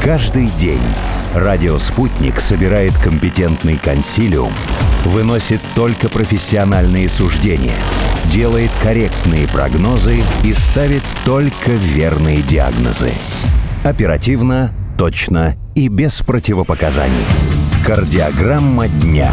Каждый день радио «Спутник» собирает компетентный консилиум, выносит только профессиональные суждения, делает корректные прогнозы и ставит только верные диагнозы. Оперативно, точно и без противопоказаний. Кардиограмма дня.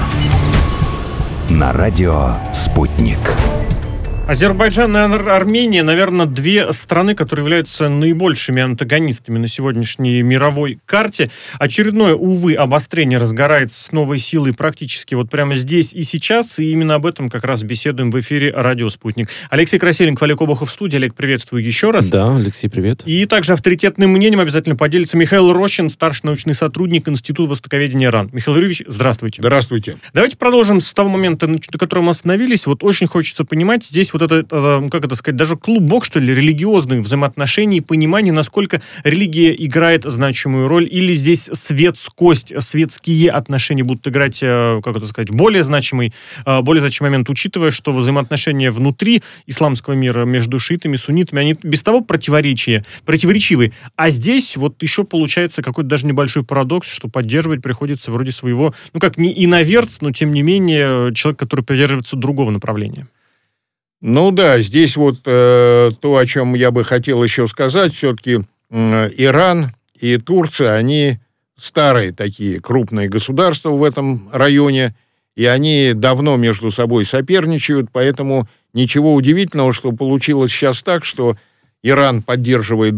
На радио «Спутник». Азербайджан и Армения, наверное, две страны, которые являются наибольшими антагонистами на сегодняшней мировой карте. Очередное, увы, обострение разгорается с новой силой практически вот прямо здесь и сейчас, и именно об этом как раз беседуем в эфире «Радио Спутник». Алексей Красильников, Олег Обухов в студии. Олег, приветствую еще раз. Да, Алексей, привет. И также авторитетным мнением обязательно поделится Михаил Рощин, старший научный сотрудник Института востоковедения РАН. Михаил Юрьевич, здравствуйте. Здравствуйте. Давайте продолжим с того момента, на котором мы остановились. Вот очень хочется понимать здесь вот это, как это сказать, даже клубок, что ли, религиозных взаимоотношений, понимания, насколько религия играет значимую роль, или здесь светские отношения будут играть, как это сказать, более значимый момент, учитывая, что взаимоотношения внутри исламского мира между шиитами и суннитами, они без того противоречивы, а здесь вот еще получается какой-то даже небольшой парадокс, что поддерживать приходится вроде своего, не иноверц, но тем не менее человек, который придерживается другого направления. Ну да, здесь вот то, о чем я бы хотел еще сказать, все-таки Иран и Турция, они старые такие крупные государства в этом районе, и они давно между собой соперничают, поэтому ничего удивительного, что получилось сейчас так, что Иран поддерживает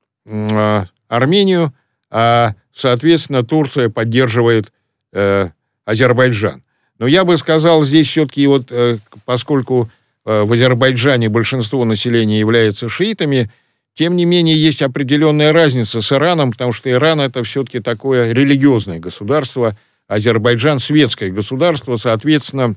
Армению, а, соответственно, Турция поддерживает Азербайджан. Но я бы сказал, здесь все-таки вот, поскольку в Азербайджане большинство населения является шиитами, тем не менее есть определенная разница с Ираном, потому что Иран — это все-таки такое религиозное государство, Азербайджан — светское государство, соответственно,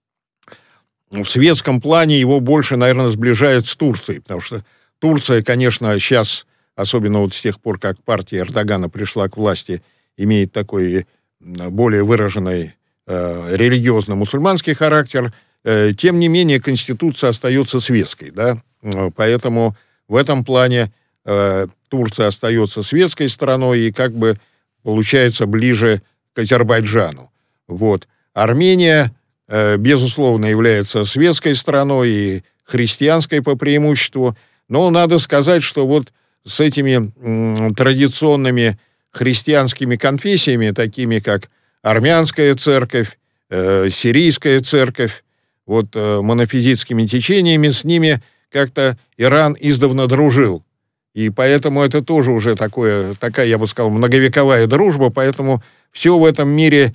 в светском плане его больше, наверное, сближает с Турцией, потому что Турция, конечно, сейчас, особенно вот с тех пор, как партия Эрдогана пришла к власти, имеет такой более выраженный религиозно-мусульманский характер. Тем не менее, Конституция остается светской, да, поэтому в этом плане Турция остается светской страной и как бы получается ближе к Азербайджану. Вот. Армения, безусловно, является светской страной и христианской по преимуществу, но надо сказать, что вот с этими традиционными христианскими конфессиями, такими как армянская церковь, сирийская церковь, вот монофизитскими течениями, с ними как-то Иран издавна дружил. И поэтому это тоже уже такая, я бы сказал, многовековая дружба, поэтому все в этом мире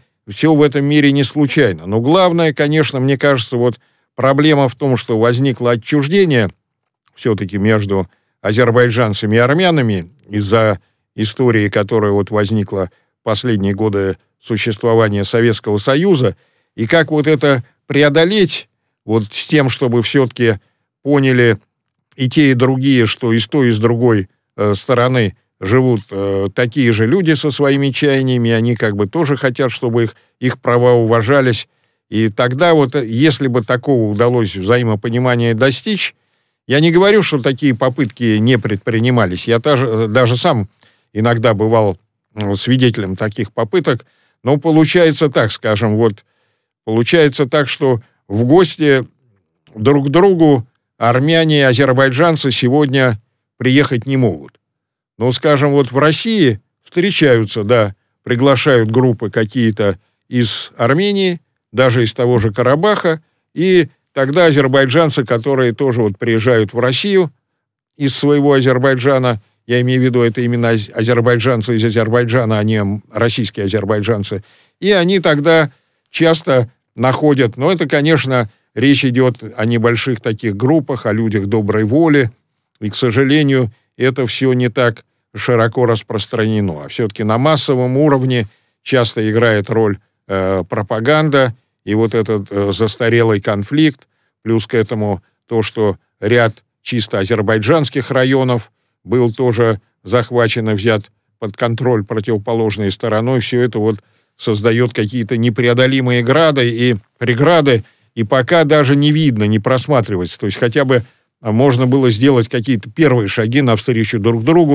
не случайно. Но главное, конечно, мне кажется, вот проблема в том, что возникло отчуждение все-таки между азербайджанцами и армянами из-за истории, которая вот возникла в последние годы существования Советского Союза, и как вот это преодолеть вот с тем, чтобы все-таки поняли и те, и другие, что и с той, и с другой стороны живут такие же люди со своими чаяниями, они как бы тоже хотят, чтобы их права уважались. И тогда вот, если бы такого удалось взаимопонимания достичь, я не говорю, что такие попытки не предпринимались. Я даже сам иногда бывал свидетелем таких попыток, но получается так, скажем, получается так, что в гости друг к другу армяне и азербайджанцы сегодня приехать не могут. Но, скажем, вот в России встречаются, да, приглашают группы какие-то из Армении, даже из того же Карабаха, и тогда азербайджанцы, которые тоже вот приезжают в Россию из своего Азербайджана, я имею в виду, это именно азербайджанцы из Азербайджана, а не российские азербайджанцы, и они тогда часто находят, но это, конечно, речь идет о небольших таких группах, о людях доброй воли, и, к сожалению, это все не так широко распространено. А все-таки на массовом уровне часто играет роль пропаганда, и вот этот застарелый конфликт, плюс к этому то, что ряд чисто азербайджанских районов был тоже захвачен и взят под контроль противоположной стороной, все это вот создает какие-то непреодолимые преграды, и пока даже не видно, не просматривается. То есть хотя бы можно было сделать какие-то первые шаги навстречу друг другу,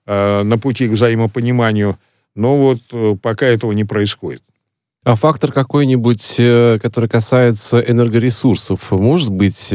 на пути к взаимопониманию, но вот пока этого не происходит. А фактор какой-нибудь, который касается энергоресурсов, может быть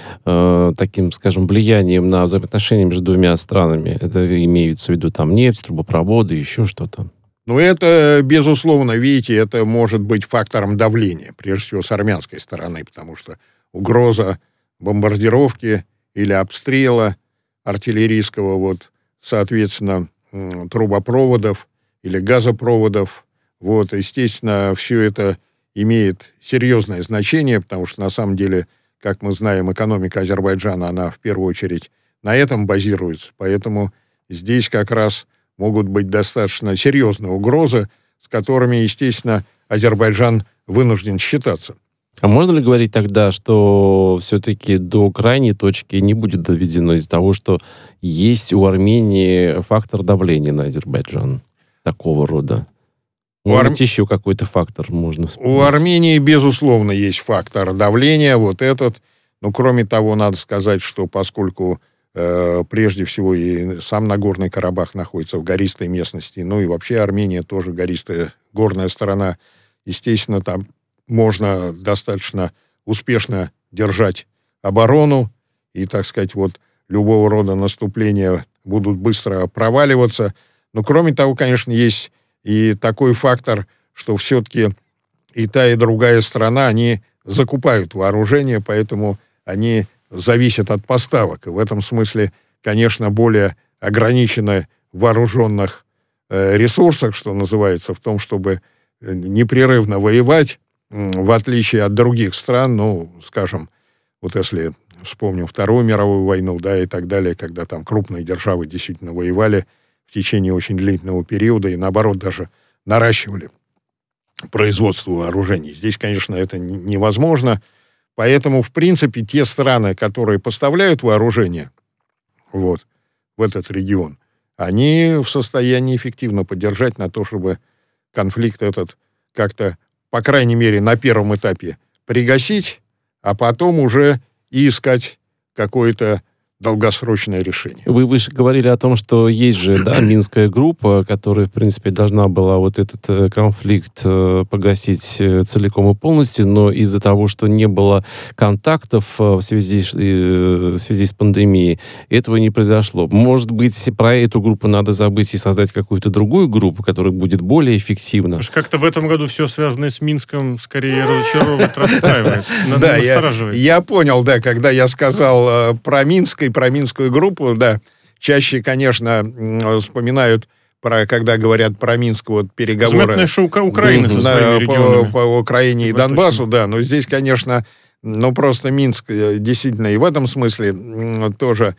таким, скажем, влиянием на взаимоотношения между двумя странами? Это имеется в виду там нефть, трубопроводы, еще что-то? Ну, это, безусловно, видите, это может быть фактором давления, прежде всего с армянской стороны, потому что угроза бомбардировки или обстрела артиллерийского, вот, соответственно, трубопроводов или газопроводов, вот, естественно, все это имеет серьезное значение, потому что, на самом деле, как мы знаем, экономика Азербайджана, она в первую очередь на этом базируется, поэтому здесь как раз могут быть достаточно серьезные угрозы, с которыми, естественно, Азербайджан вынужден считаться. А можно ли говорить тогда, что все-таки до крайней точки не будет доведено из-за того, что есть у Армении фактор давления на Азербайджан такого рода? Может быть, еще какой-то фактор можно вспомнить? У Армении, безусловно, есть фактор давления, вот этот. Но, кроме того, надо сказать, что поскольку прежде всего и сам Нагорный Карабах находится в гористой местности, ну и вообще Армения тоже гористая горная страна, естественно, там можно достаточно успешно держать оборону, и, так сказать, вот любого рода наступления будут быстро проваливаться. Но, кроме того, конечно, есть и такой фактор, что все-таки и та, и другая страна, они закупают вооружение, поэтому они зависят от поставок. И в этом смысле, конечно, более ограничены в вооруженных ресурсах, что называется, в том, чтобы непрерывно воевать, в отличие от других стран, ну, скажем, вот если вспомним Вторую мировую войну, да, и так далее, когда там крупные державы действительно воевали в течение очень длительного периода и, наоборот, даже наращивали производство вооружений. Здесь, конечно, это невозможно. Поэтому, в принципе, те страны, которые поставляют вооружение вот, в этот регион, они в состоянии эффективно поддержать на то, чтобы конфликт этот как-то, по крайней мере, на первом этапе пригасить, а потом уже и искать какое-то долгосрочное решение. Вы выше говорили о том, что есть же, да, Минская группа, которая, в принципе, должна была вот этот конфликт погасить целиком и полностью, но из-за того, что не было контактов в связи с пандемией, этого не произошло. Может быть, про эту группу надо забыть и создать какую-то другую группу, которая будет более эффективна? Как-то в этом году все, связанное с Минском, скорее разочаровывает, расстраивает. Да, я понял, да, когда я сказал про Минск и про Минскую группу, да, чаще, конечно, вспоминают, когда говорят про Минск, вот переговоры Украины со своими регионами. По Украине и Донбассу, да, но здесь, конечно, ну, просто Минск действительно и в этом смысле тоже,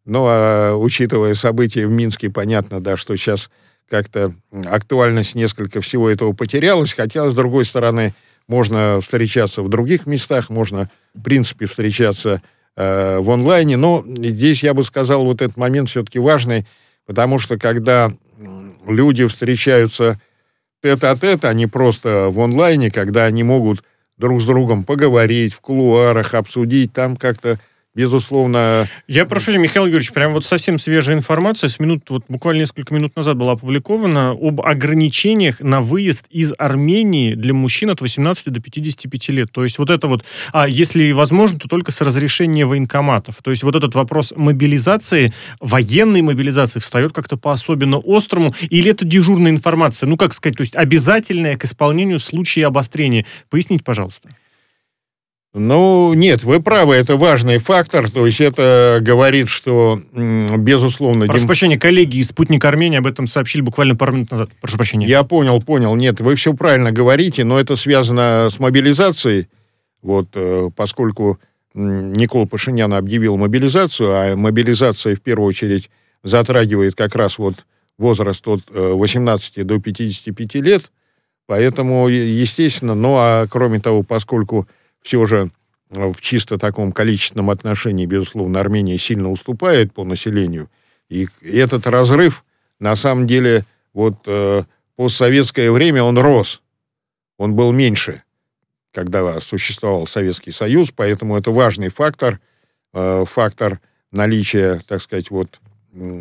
но учитывая события в Минске, понятно, да, что сейчас как-то актуальность несколько всего этого потерялась, хотя, с другой стороны, можно встречаться в других местах, можно, в принципе, встречаться в онлайне, но здесь, я бы сказал, вот этот момент все-таки важный, потому что когда люди встречаются тет-а-тет, а не просто в онлайне, когда они могут друг с другом поговорить в кулуарах, обсудить, там как-то, безусловно... Я прошу, Михаил Юрьевич, прям вот совсем свежая информация, вот буквально несколько минут назад была опубликована об ограничениях на выезд из Армении для мужчин от 18 до 55 лет. То есть вот это вот, если возможно, то только с разрешения военкоматов. То есть вот этот вопрос мобилизации, военной мобилизации встает как-то по-особенно острому, или это дежурная информация, ну, как сказать, то есть обязательная к исполнению в случае обострения. Поясните, пожалуйста. Ну, нет, вы правы, это важный фактор, то есть это говорит, что, безусловно... Прошу прощения, коллеги из «Спутника Армении» об этом сообщили буквально пару минут назад. Прошу прощения. Я понял, нет, вы все правильно говорите, но это связано с мобилизацией, вот, поскольку Никол Пашинян объявил мобилизацию, а мобилизация, в первую очередь, затрагивает как раз вот возраст от 18 до 55 лет, поэтому, естественно, ну, а кроме того, поскольку все же в чисто таком количественном отношении, безусловно, Армения сильно уступает по населению. И этот разрыв, на самом деле, вот постсоветское время он рос. Он был меньше, когда существовал Советский Союз, поэтому это важный фактор, фактор наличия, так сказать, вот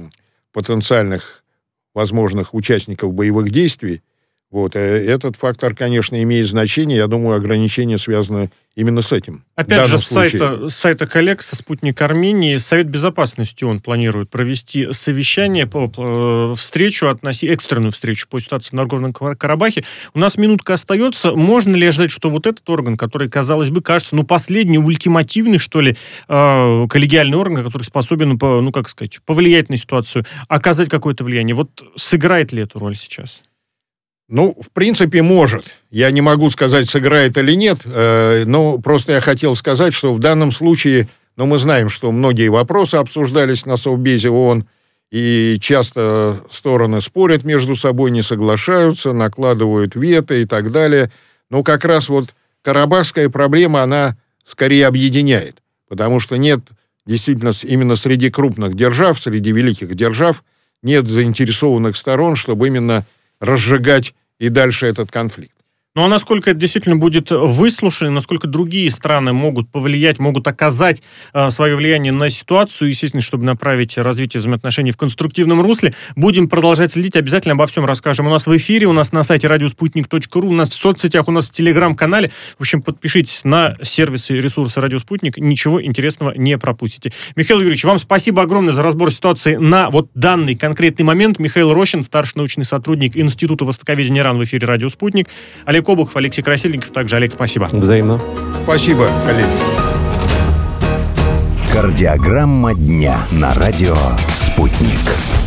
потенциальных возможных участников боевых действий, вот, этот фактор, конечно, имеет значение. Я думаю, ограничения связаны именно с этим. Опять же, с сайта коллег со «Спутник Армении» Совет Безопасности он планирует провести совещание, встречу, экстренную встречу по ситуации на Нагорном Карабахе. У нас минутка остается. Можно ли ожидать, что вот этот орган, который, казалось бы, кажется, последний, ультимативный, что ли, коллегиальный орган, который способен, повлиять на ситуацию, оказать какое-то влияние, вот сыграет ли эту роль сейчас? В принципе, может. Я не могу сказать, сыграет или нет, но просто я хотел сказать, что в данном случае, мы знаем, что многие вопросы обсуждались на Совбезе ООН, и часто стороны спорят между собой, не соглашаются, накладывают вето и так далее. Но как раз карабахская проблема, она скорее объединяет, потому что нет, действительно, именно среди крупных держав, среди великих держав, нет заинтересованных сторон, чтобы именно разжигать и дальше этот конфликт. Ну, а насколько это действительно будет выслушано, насколько другие страны могут повлиять, могут оказать свое влияние на ситуацию, естественно, чтобы направить развитие взаимоотношений в конструктивном русле. Будем продолжать следить, обязательно обо всем расскажем. У нас в эфире, у нас на сайте radiosputnik.ru, у нас в соцсетях, у нас в Телеграм-канале. В общем, подпишитесь на сервисы и ресурсы «Радио Спутник», ничего интересного не пропустите. Михаил Юрьевич, вам спасибо огромное за разбор ситуации на данный конкретный момент. Михаил Рощин, старший научный сотрудник Института востоковедения РАН в эфире «Радио Спутник». Олег Обухов, Алексей Красильников. Также, Олег, спасибо. Взаимно. Спасибо, коллеги. Кардиограмма дня на радио «Спутник».